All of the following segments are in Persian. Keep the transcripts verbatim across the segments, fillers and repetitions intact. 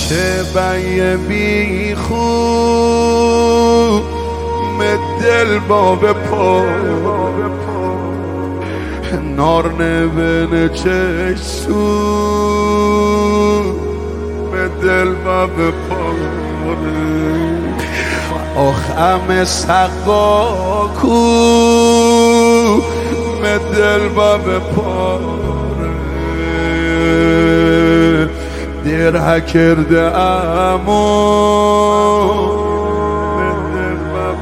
چه بی بی خوب دل باب پا نار نبنه چه سو دل باب پاره آخ ام سقا کو دل باب پاره دیر ها کرده امو دل باب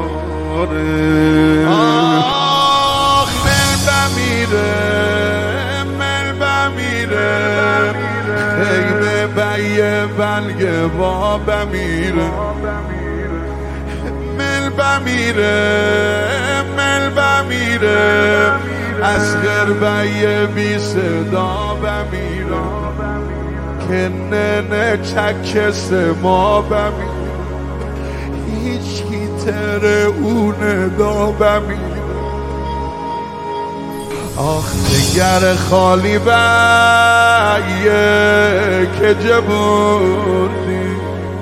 پاره آخ مل بمیره مل بمیره ای به بیه بلگه با بمیره مل بمیره مل بمیره از غربه بی صدا بمیره که ننه چک سما بمیره هیچ کی تره اونه دا بمیره آخ دگر خالی بیه که جبوردی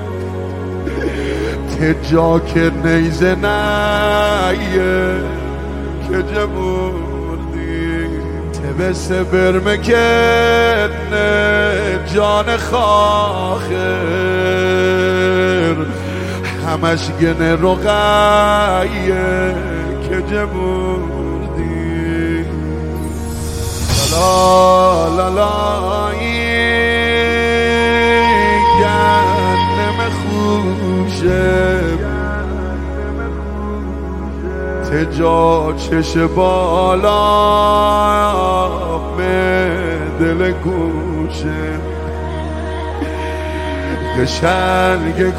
تجا که نیزه نیه که جبوردی تبس برمکن جان خاخر همش گنه رقیه که جبوردی لا لا لا گنم خوشه تجا چش بالا به دل گوشه قشنگ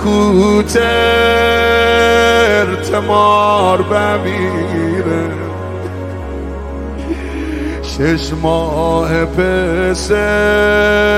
کوتر تمار بمیره شش ماه پسر